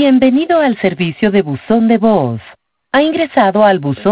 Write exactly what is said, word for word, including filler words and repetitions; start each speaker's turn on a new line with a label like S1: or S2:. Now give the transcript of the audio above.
S1: Bienvenido al servicio de buzón de voz. Ha ingresado al buzón